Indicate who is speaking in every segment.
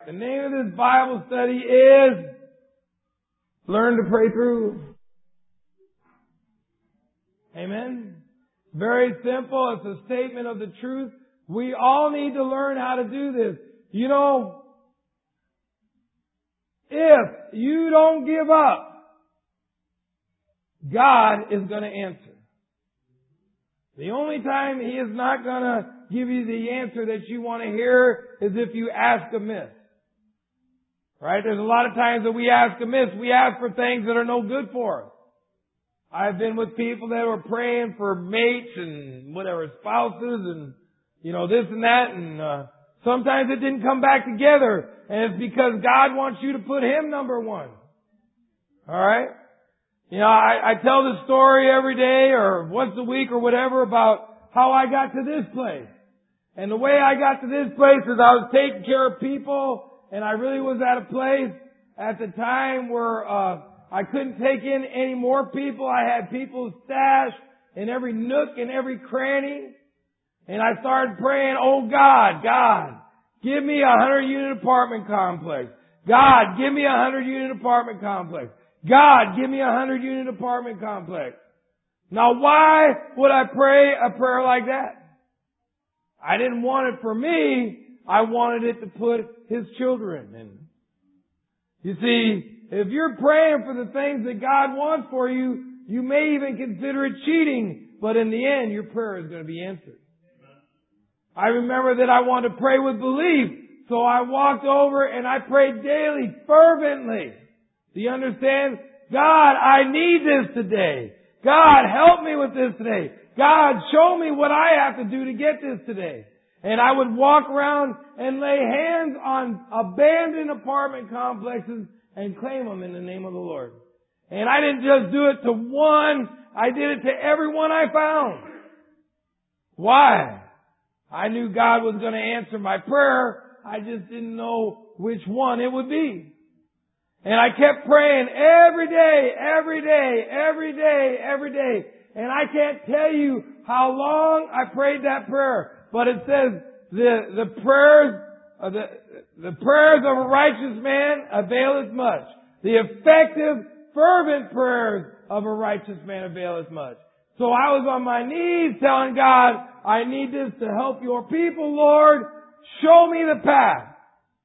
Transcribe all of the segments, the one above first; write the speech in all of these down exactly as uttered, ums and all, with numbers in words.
Speaker 1: The name of this Bible study is Learn to Pray Through. Amen. Very simple. It's a statement of the truth. We all need to learn how to do this. You know, if you don't give up, God is going to answer. The only time He is not going to give you the answer that you want to hear is if you ask amiss. Right? There's a lot of times that we ask amiss. We ask for things that are no good for us. I've been with people that were praying for mates and whatever, spouses and, you know, this and that. And uh, sometimes it didn't come back together. And it's because God wants you to put Him number one. All right? You know, I, I tell this story every day or once a week or whatever about how I got to this place. And the way I got to this place is I was taking care of people. And I really was at a place at the time where uh I couldn't take in any more people. I had people stashed in every nook and every cranny. And I started praying, oh God, God, give me a hundred unit apartment complex. God, give me a hundred unit apartment complex. God, give me a hundred unit apartment complex. Now why would I pray a prayer like that? I didn't want it for me. I wanted it to put His children in. You see, if you're praying for the things that God wants for you, you may even consider it cheating, but in the end, your prayer is going to be answered. I remember that I wanted to pray with belief, so I walked over and I prayed daily, fervently. Do you understand? God, I need this today. God, help me with this today. God, show me what I have to do to get this today. And I would walk around and lay hands on abandoned apartment complexes and claim them in the name of the Lord. And I didn't just do it to one, I did it to everyone I found. Why? I knew God was going to answer my prayer. I just didn't know which one it would be. And I kept praying every day, every day, every day, every day. And I can't tell you how long I prayed that prayer. But it says the the prayers uh, the the prayers of a righteous man availeth much. The effective, fervent prayers of a righteous man availeth much. So I was on my knees telling God, I need this to help your people, Lord. Show me the path.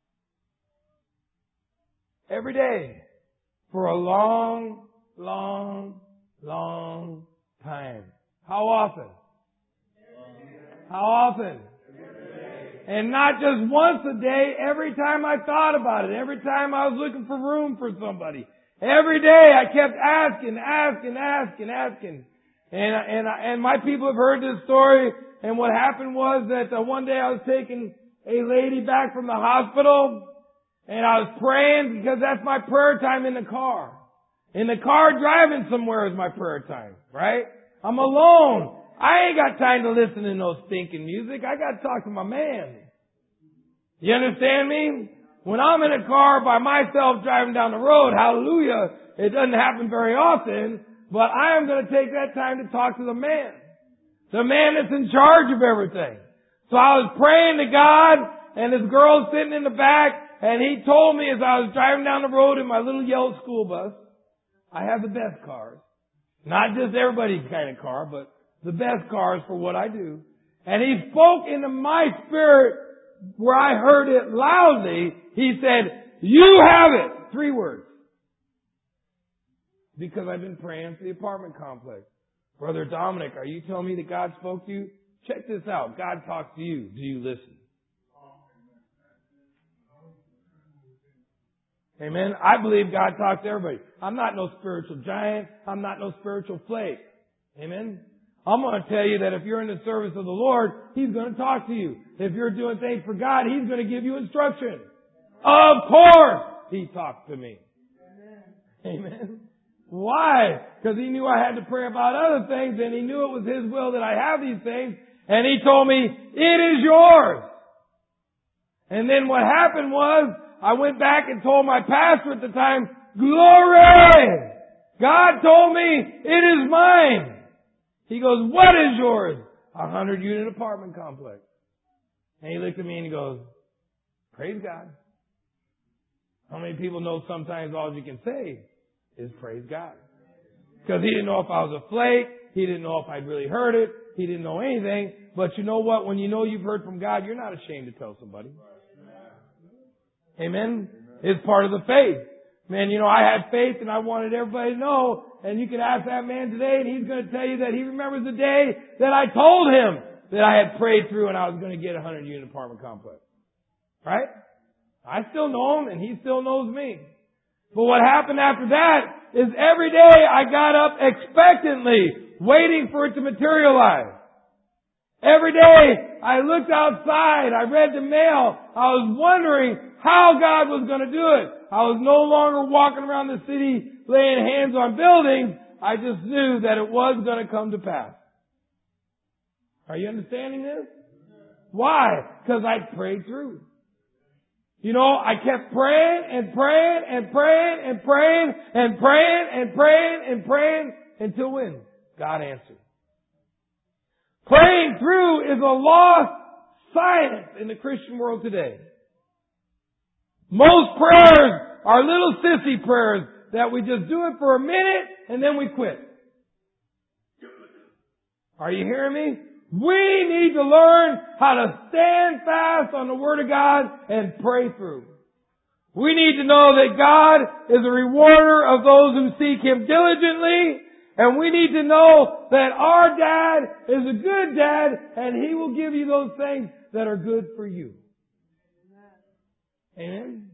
Speaker 1: Every day. For a long, long, long time. How often? How often? And not just once a day, every time I thought about it, every time I was looking for room for somebody. Every day I kept asking, asking, asking, asking. And, and, and my people have heard this story, and what happened was that uh, one day I was taking a lady back from the hospital, and I was praying because that's my prayer time in the car. In the car driving somewhere is my prayer time, right? I'm alone. I ain't got time to listen to no stinking music. I got to talk to my man. You understand me? When I'm in a car by myself driving down the road, hallelujah, it doesn't happen very often, but I am going to take that time to talk to the man. The man that's in charge of everything. So I was praying to God, and this girl's sitting in the back, and he told me as I was driving down the road in my little yellow school bus, I have the best cars. Not just everybody's kind of car, but the best cars for what I do. And he spoke into my spirit where I heard it loudly. He said, you have it. Three words. Because I've been praying for the apartment complex. Brother Dominic, are you telling me that God spoke to you? Check this out. God talks to you. Do you listen? Amen. I believe God talks to everybody. I'm not no spiritual giant. I'm not no spiritual flake. Amen. I'm going to tell you that if you're in the service of the Lord, He's going to talk to you. If you're doing things for God, He's going to give you instruction. Of course, He talked to me. Amen. Amen. Why? Because He knew I had to pray about other things, and He knew it was His will that I have these things. And He told me, it is yours. And then what happened was, I went back and told my pastor at the time, glory! God told me, it is mine. He goes, what is yours? A hundred unit apartment complex. And he looked at me and he goes, praise God. How many people know sometimes all you can say is praise God? Because he didn't know if I was a flake. He didn't know if I'd really heard it. He didn't know anything. But you know what? When you know you've heard from God, you're not ashamed to tell somebody. Amen? It's part of the faith. Man, you know, I had faith and I wanted everybody to know. And you can ask that man today and he's going to tell you that he remembers the day that I told him that I had prayed through and I was going to get a hundred unit apartment complex. Right? I still know him and he still knows me. But what happened after that is every day I got up expectantly, waiting for it to materialize. Every day I looked outside, I read the mail, I was wondering how God was going to do it. I was no longer walking around the city laying hands on buildings. I just knew that it was going to come to pass. Are you understanding this? Why? Because I prayed through. You know, I kept praying and praying and praying and praying and praying and praying and praying until when? God answered. Praying through is a lost science in the Christian world today. Most prayers are little sissy prayers that we just do it for a minute and then we quit. Are you hearing me? We need to learn how to stand fast on the Word of God and pray through. We need to know that God is a rewarder of those who seek Him diligently. And we need to know that our dad is a good dad and He will give you those things that are good for you. Amen?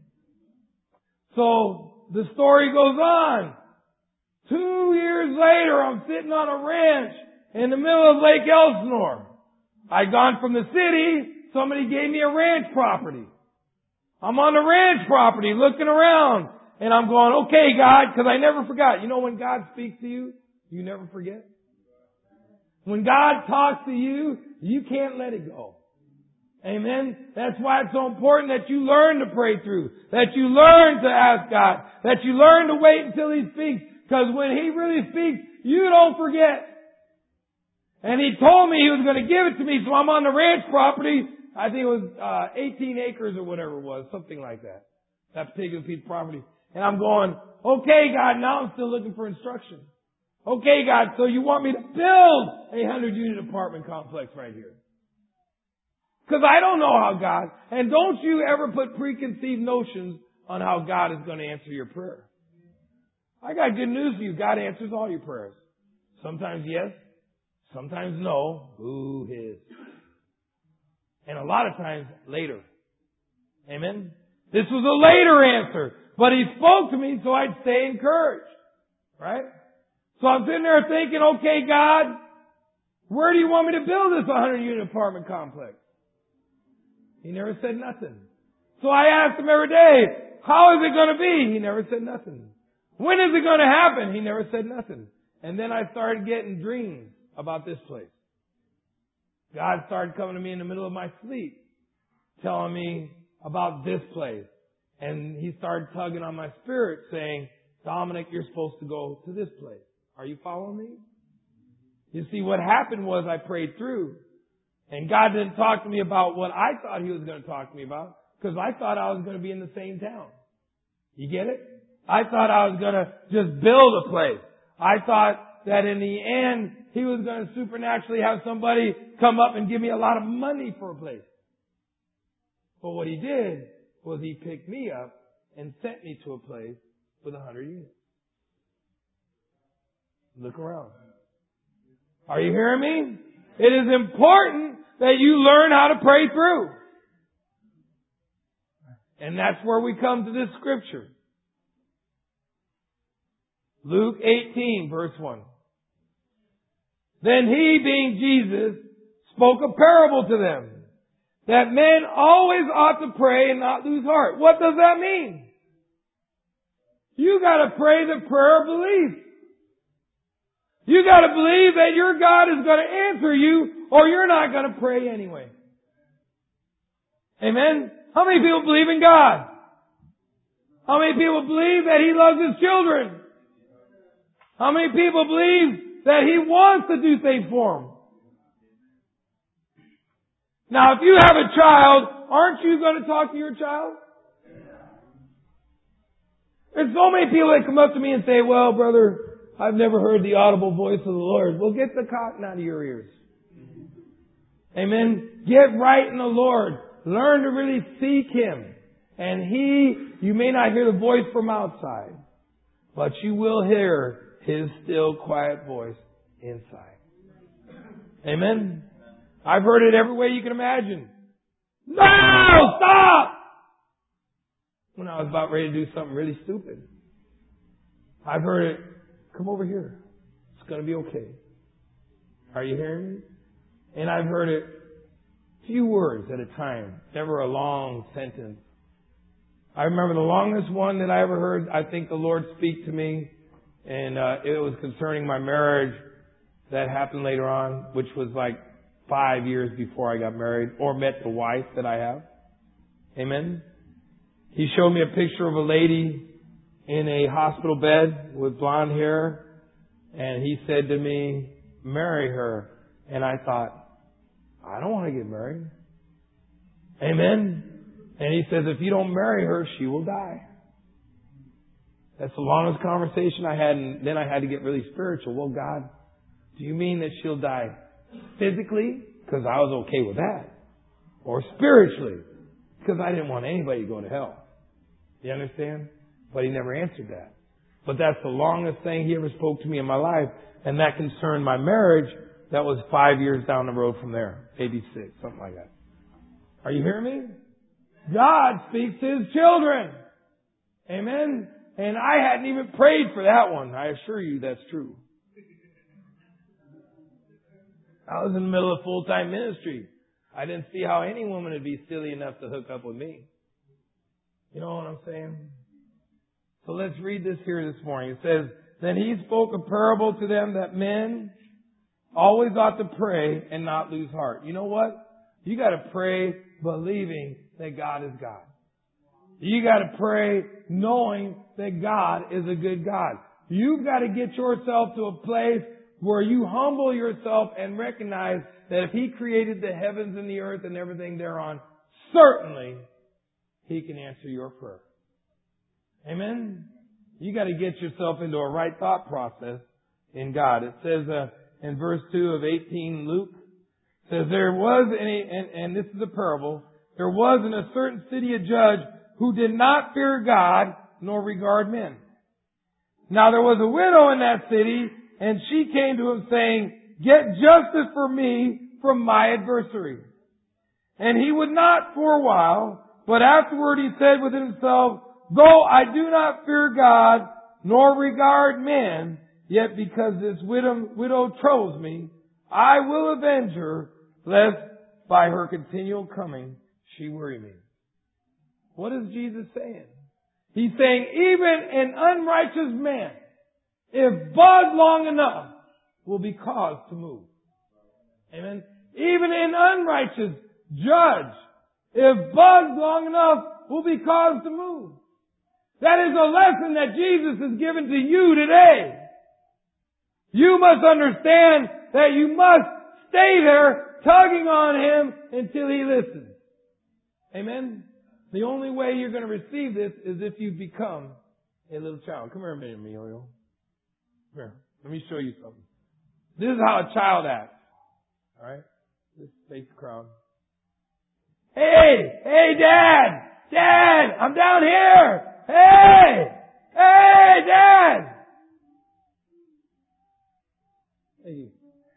Speaker 1: So the story goes on. Two years later, I'm sitting on a ranch in the middle of Lake Elsinore. I'd gone from the city. Somebody gave me a ranch property. I'm on the ranch property looking around and I'm going, okay, God, because I never forgot. You know when God speaks to you, you never forget. When God talks to you, you can't let it go. Amen? That's why it's so important that you learn to pray through, that you learn to ask God, that you learn to wait until He speaks, because when He really speaks, you don't forget. And He told me He was going to give it to me, so I'm on the ranch property. I think it was uh eighteen acres or whatever it was, something like that. That particular piece of property. And I'm going, okay, God, now I'm still looking for instruction. Okay, God, so you want me to build a hundred unit apartment complex right here. Because I don't know how God, and don't you ever put preconceived notions on how God is going to answer your prayer. I got good news for you. God answers all your prayers. Sometimes yes, sometimes no. Boo his. And a lot of times later. Amen? This was a later answer. But He spoke to me so I'd stay encouraged. Right? So I'm sitting there thinking, okay, God, where do you want me to build this one hundred unit apartment complex? He never said nothing. So I asked Him every day, how is it going to be? He never said nothing. When is it going to happen? He never said nothing. And then I started getting dreams about this place. God started coming to me in the middle of my sleep, telling me about this place. And He started tugging on my spirit saying, Dominic, you're supposed to go to this place. Are you following me? You see, what happened was I prayed through. And God didn't talk to me about what I thought He was going to talk to me about, because I thought I was going to be in the same town. You get it? I thought I was going to just build a place. I thought that in the end, He was going to supernaturally have somebody come up and give me a lot of money for a place. But what He did was He picked me up and sent me to a place with a hundred units. Look around. Are you hearing me? It is important that you learn how to pray through. And that's where we come to this scripture. Luke eighteen, verse one. Then He, being Jesus, spoke a parable to them, that men always ought to pray and not lose heart. What does that mean? You gotta pray the prayer of belief. You gotta believe that your God is gonna answer you, or you're not gonna pray anyway. Amen? How many people believe in God? How many people believe that He loves His children? How many people believe that He wants to do things for them? Now, if you have a child, aren't you going to talk to your child? There's so many people that come up to me and say, well, brother, I've never heard the audible voice of the Lord. Well, get the cotton out of your ears. Amen. Get right in the Lord. Learn to really seek Him. And He, you may not hear the voice from outside, but you will hear His still, quiet voice inside. Amen. I've heard it every way you can imagine. No! Stop! When I was about ready to do something really stupid. I've heard it, come over here. It's going to be okay. Are you hearing me? And I've heard it few words at a time, never a long sentence. I remember the longest one that I ever heard, I think the Lord speak to me, and uh, it was concerning my marriage. That happened later on, which was like five years before I got married or met the wife that I have. Amen. He showed me a picture of a lady in a hospital bed with blonde hair, and he said to me, marry her. And I thought, I don't want to get married. Amen. And he says, if you don't marry her, she will die. That's the longest conversation I had, and then I had to get really spiritual. Well, God, do you mean that she'll die physically? Because I was okay with that. Or spiritually? Because I didn't want anybody to go to hell. You understand? But he never answered that. But that's the longest thing he ever spoke to me in my life. And that concerned my marriage. That was five years down the road from there. Maybe six, something like that. Are you hearing me? God speaks to His children. Amen? And I hadn't even prayed for that one. I assure you that's true. I was in the middle of full-time ministry. I didn't see how any woman would be silly enough to hook up with me. You know what I'm saying? So let's read this here this morning. It says, then He spoke a parable to them that men always ought to pray and not lose heart. You know what? You got to pray believing that God is God. You got to pray knowing that God is a good God. You've got to get yourself to a place where you humble yourself and recognize that if He created the heavens and the earth and everything thereon, certainly He can answer your prayer. Amen? You got to get yourself into a right thought process in God. It says uh, in verse two of eighteen, Luke, says there was any, and, and this is a parable, there was in a certain city a judge who did not fear God nor regard men. Now there was a widow in that city, and she came to him saying, get justice for me from my adversary. And he would not for a while, but afterward he said within himself, though I do not fear God nor regard men, yet because this widow, widow troubles me, I will avenge her, lest by her continual coming she weary me. What is Jesus saying? He's saying even an unrighteous man, if bugged long enough, will be caused to move. Amen. Even an unrighteous judge, if bugged long enough, will be caused to move. That is a lesson that Jesus has given to you today. You must understand that you must stay there tugging on Him until He listens. Amen. The only way you're going to receive this is if you become a little child. Come here a minute, Emilio. Come here. Let me show you something. This is how a child acts. Alright? Just face the crowd. Hey! Hey, Dad! Dad! I'm down here! Hey! Hey, Dad! Hey.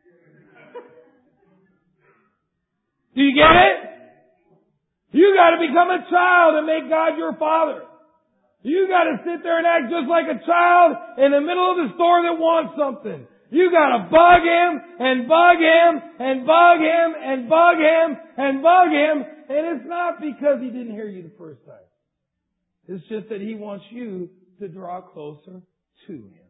Speaker 1: Do you get it? You got to become a child and make God your father. You got to sit there and act just like a child in the middle of the store that wants something. You got to bug Him and bug Him and bug Him and bug Him and bug Him. And it's not because He didn't hear you the first time. It's just that He wants you to draw closer to Him.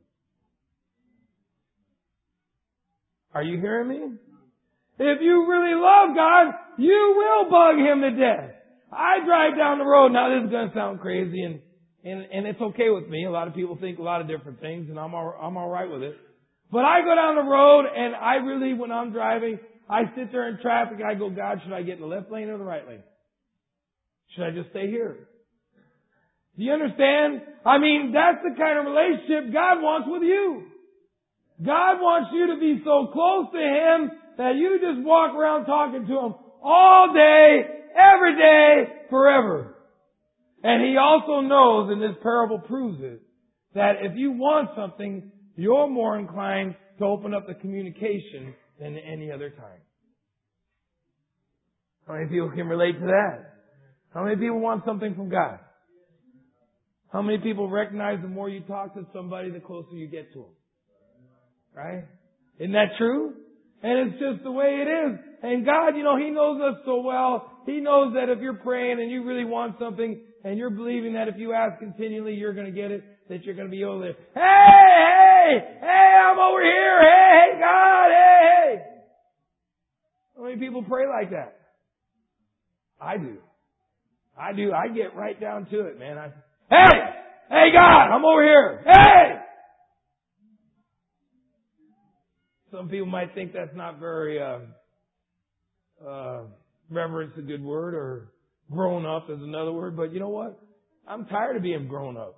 Speaker 1: Are you hearing me? If you really love God, you will bug Him to death. I drive down the road. Now this is going to sound crazy, and, and, and it's okay with me. A lot of people think a lot of different things, and I'm all, I'm all right with it. But I go down the road, and I really, when I'm driving, I sit there in traffic, I go, God, should I get in the left lane or the right lane? Should I just stay here? Do you understand? I mean, that's the kind of relationship God wants with you. God wants you to be so close to Him that you just walk around talking to Him all day, every day, forever. And He also knows, and this parable proves it, that if you want something, you're more inclined to open up the communication than any other time. How many people can relate to that? How many people want something from God? How many people recognize the more you talk to somebody, the closer you get to them? Right? Isn't that true? And it's just the way it is. And God, you know, He knows us so well. He knows that if you're praying and you really want something and you're believing that if you ask continually, you're going to get it, that you're going to be able to, hey, hey, hey, I'm over here. Hey, hey, God, hey, hey. How many people pray like that? I do. I do. I get right down to it, man. I, hey, hey, God, I'm over here. Hey. Some people might think that's not very, uh, uh, reverence a good word, or grown up is another word, but you know what? I'm tired of being grown up.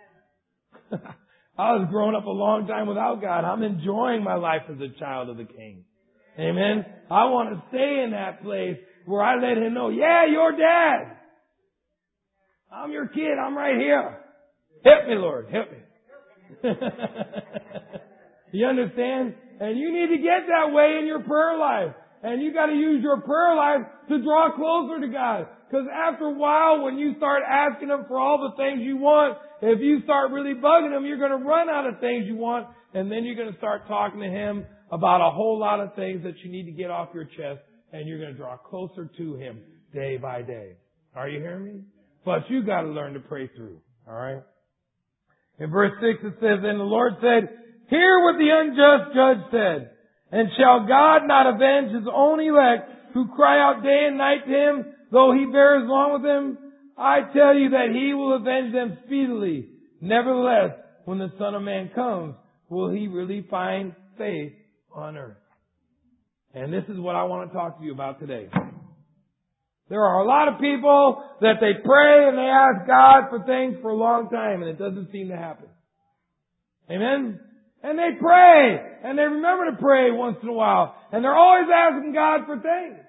Speaker 1: I was grown up a long time without God. I'm enjoying my life as a child of the King. Amen? I want to stay in that place where I let Him know, yeah, you're Dad. I'm your kid. I'm right here. Help me, Lord. Help me. You understand? And you need to get that way in your prayer life. And you got to use your prayer life to draw closer to God. Because after a while, when you start asking Him for all the things you want, if you start really bugging Him, you're going to run out of things you want. And then you're going to start talking to Him about a whole lot of things that you need to get off your chest. And you're going to draw closer to Him day by day. Are you hearing me? But you got to learn to pray through. All right? In verse six it says, and the Lord said, hear what the unjust judge said. And shall God not avenge His own elect who cry out day and night to Him, though He bears long with them? I tell you that He will avenge them speedily. Nevertheless, when the Son of Man comes, will He really find faith on earth? And this is what I want to talk to you about today. There are a lot of people that they pray and they ask God for things for a long time and it doesn't seem to happen. Amen? And they pray and they remember to pray once in a while and they're always asking God for things.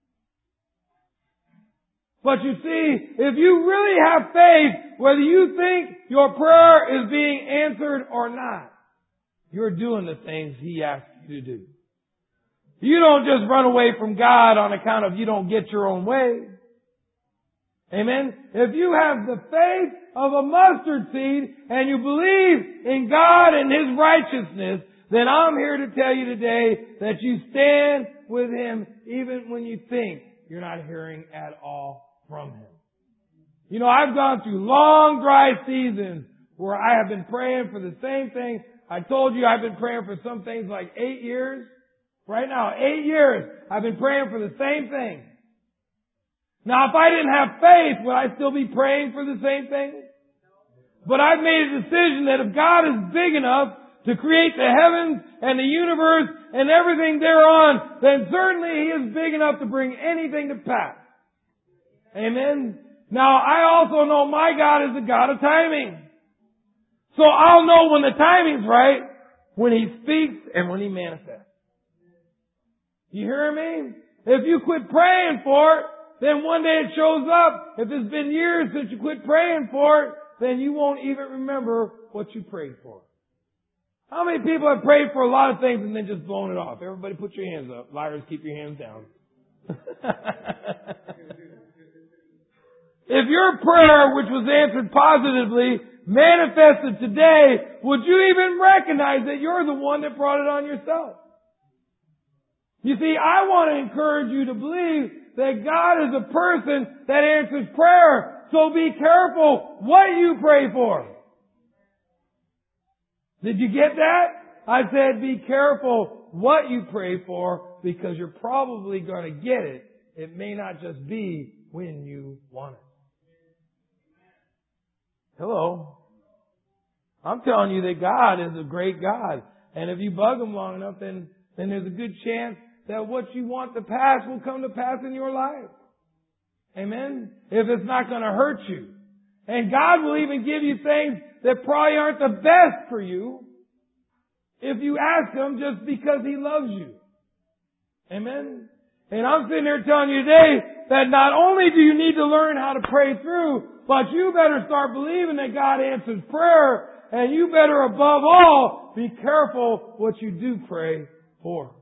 Speaker 1: But you see, if you really have faith, whether you think your prayer is being answered or not, you're doing the things He asks you to do. You don't just run away from God on account of you don't get your own way. Amen? If you have the faith of a mustard seed and you believe in God and His righteousness, then I'm here to tell you today that you stand with Him even when you think you're not hearing at all from Him. You know, I've gone through long dry seasons where I have been praying for the same thing. I told you I've been praying for some things like eight years. Right now, eight years, I've been praying for the same thing. Now, if I didn't have faith, would I still be praying for the same thing? But I've made a decision that if God is big enough to create the heavens and the universe and everything thereon, then certainly He is big enough to bring anything to pass. Amen? Now, I also know my God is a God of timing. So I'll know when the timing's right, when He speaks and when He manifests. You hear me? If you quit praying for it, then one day it shows up. If it's been years since you quit praying for it, then you won't even remember what you prayed for. How many people have prayed for a lot of things and then just blown it off? Everybody put your hands up. Liars, keep your hands down. If your prayer, which was answered positively, manifested today, would you even recognize that you're the one that brought it on yourself? You see, I want to encourage you to believe that God is a person that answers prayer. So be careful what you pray for. Did you get that? I said be careful what you pray for because you're probably going to get it. It may not just be when you want it. Hello. I'm telling you that God is a great God. And if you bug Him long enough, then, then there's a good chance that what you want to pass will come to pass in your life. Amen? If it's not going to hurt you. And God will even give you things that probably aren't the best for you if you ask Him just because He loves you. Amen? And I'm sitting here telling you today that not only do you need to learn how to pray through, but you better start believing that God answers prayer, and you better above all be careful what you do pray for.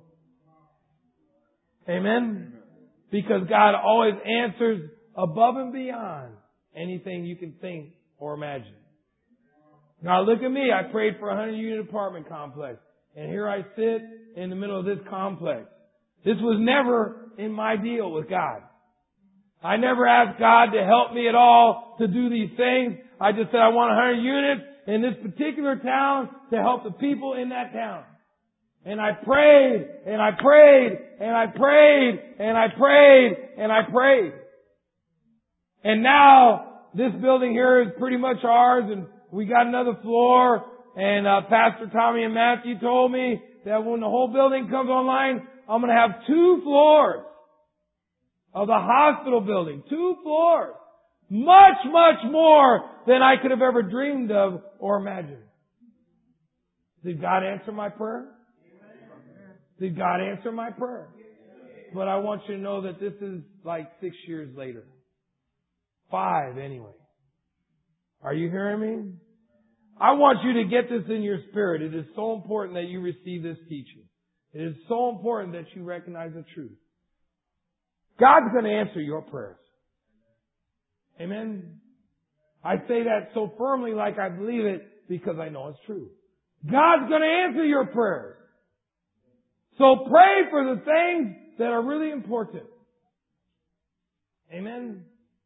Speaker 1: Amen? Because God always answers above and beyond anything you can think or imagine. Now look at me. I prayed for a hundred unit apartment complex. And here I sit in the middle of this complex. This was never in my deal with God. I never asked God to help me at all to do these things. I just said I want a hundred units in this particular town to help the people in that town. And I prayed, and I prayed, and I prayed, and I prayed, and I prayed. And now, this building here is pretty much ours, and we got another floor, and uh, Pastor Tommy and Matthew told me that when the whole building comes online, I'm going to have two floors of the hospital building. Two floors. Much, much more than I could have ever dreamed of or imagined. Did God answer my prayer? Did God answer my prayer? But I want you to know that this is like six years later. Five anyway. Are you hearing me? I want you to get this in your spirit. It is so important that you receive this teaching. It is so important that you recognize the truth. God's going to answer your prayers. Amen? I say that so firmly like I believe it because I know it's true. God's going to answer your prayers. So pray for the things that are really important. Amen?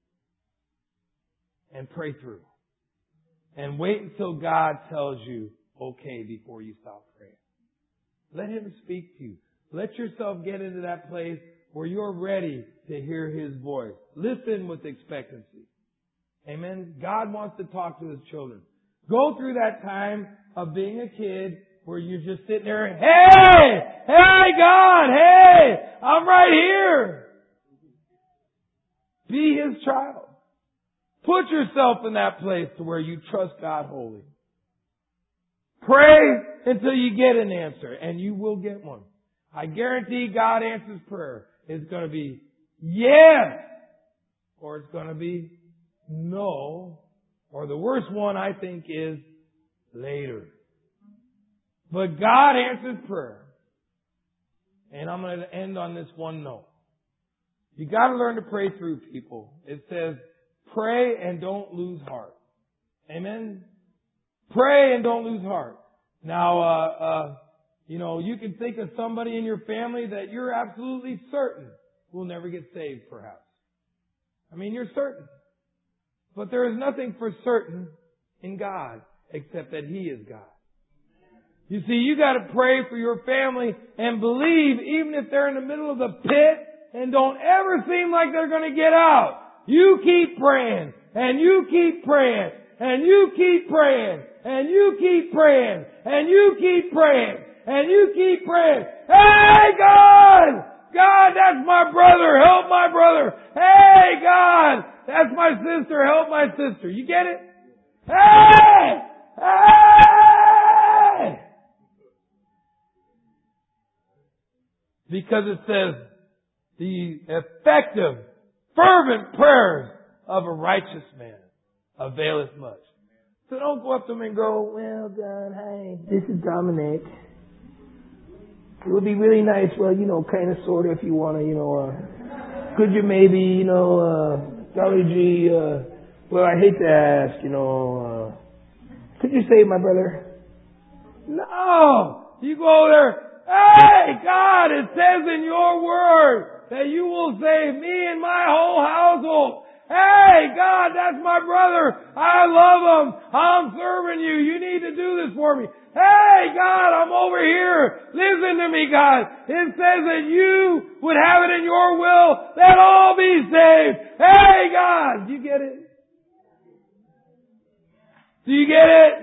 Speaker 1: And pray through. And wait until God tells you okay before you stop praying. Let Him speak to you. Let yourself get into that place where you're ready to hear His voice. Listen with expectancy. Amen? God wants to talk to His children. Go through that time of being a kid where you're just sitting there, hey! Hey, God! Hey! I'm right here! Be His child. Put yourself in that place to where you trust God wholly. Pray until you get an answer, and you will get one. I guarantee God answers prayer. It's going to be yes, or it's going to be no, or the worst one I think is later. But God answers prayer. And I'm going to end on this one note. You got to learn to pray through, people. It says, pray and don't lose heart. Amen? Pray and don't lose heart. Now, uh, uh, you know, you can think of somebody in your family that you're absolutely certain will never get saved, perhaps. I mean, you're certain. But there is nothing for certain in God except that He is God. You see, you got to pray for your family and believe, even if they're in the middle of the pit and don't ever seem like they're going to get out. You keep praying, and you keep praying, and you keep praying, and you keep praying, and you keep praying, and you keep praying. Hey, God! God, that's my brother. Help my brother. Hey, God! That's my sister. Help my sister. You get it? Hey! Hey! Because it says, the effective, fervent prayers of a righteous man availeth much. So don't go up to him and go, well, God, hi, this is Dominic. It would be really nice, well, you know, kind of, sort of, if you want to, you know, uh, could you maybe, you know, uh, golly gee, uh, well, I hate to ask, you know, uh, could you save my brother? No! You go there, hey, God, it says in your word that you will save me and my whole household. Hey, God, that's my brother. I love him. I'm serving you. You need to do this for me. Hey, God, I'm over here. Listen to me, God. It says that you would have it in your will that all be saved. Hey, God. Do you get it? Do you get it?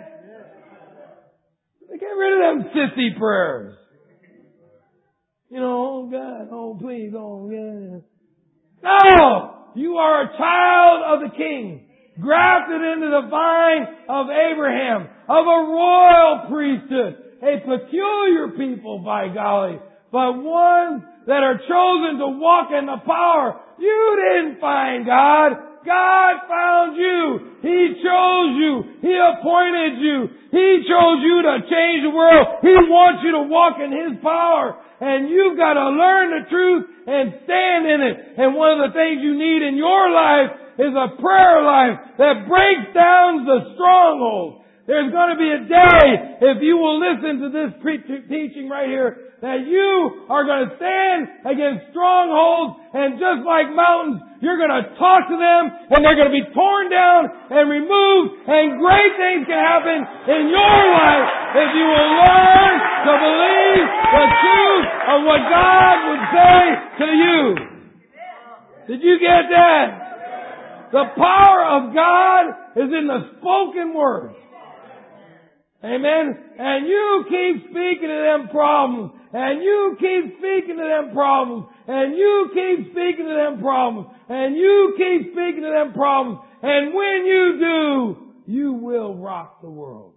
Speaker 1: Get rid of them sissy prayers. You know, oh, God, oh, please, oh, God. No! You are a child of the King. grafted into the vine of Abraham, of a royal priesthood, a peculiar people, by golly, but ones that are chosen to walk in the power. You didn't find God. God found you. He chose you. He appointed you. He chose you to change the world. He wants you to walk in His power. And you've got to learn the truth and stand in it. And one of the things you need in your life is a prayer life that breaks down the strongholds. There's going to be a day, if you will listen to this pre- teaching right here, that you are going to stand against strongholds, and just like mountains, you're going to talk to them, and they're going to be torn down and removed, and great things can happen in your life if you will learn to believe the truth of what God would say to you. Did you get that? The power of God is in the spoken word. Amen. And you keep speaking to them problems. And you keep speaking to them problems. And you keep speaking to them problems. And you keep speaking to them problems. And when you do, you will rock the world.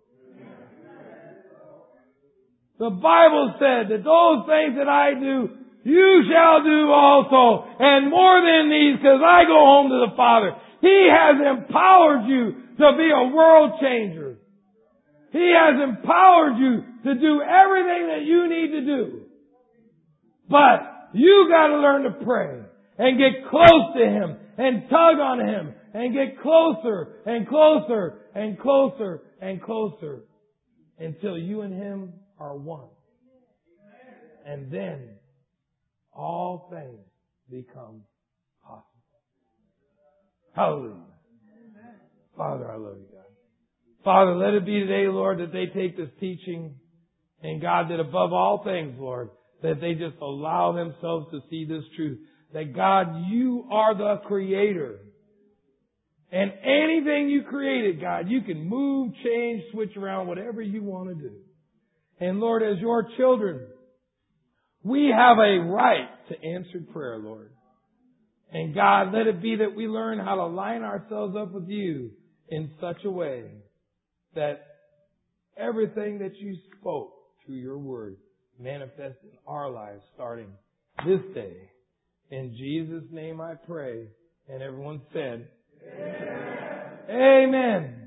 Speaker 1: The Bible said that those things that I do, you shall do also. And more than these, because I go home to the Father. He has empowered you to be a world changer. He has empowered you to do everything that you need to do. But you got to learn to pray and get close to Him and tug on Him and get closer and closer and closer and closer until you and Him are one. And then all things become possible. Hallelujah. Father, I love you, God. Father, let it be today, Lord, that they take this teaching, and God, that above all things, Lord, that they just allow themselves to see this truth. That God, you are the Creator. And anything you created, God, you can move, change, switch around, whatever you want to do. And Lord, as your children, we have a right to answered prayer, Lord. And God, let it be that we learn how to line ourselves up with you in such a way that everything that you spoke through your word manifests in our lives starting this day. In Jesus' name I pray. And everyone said, Amen. Amen.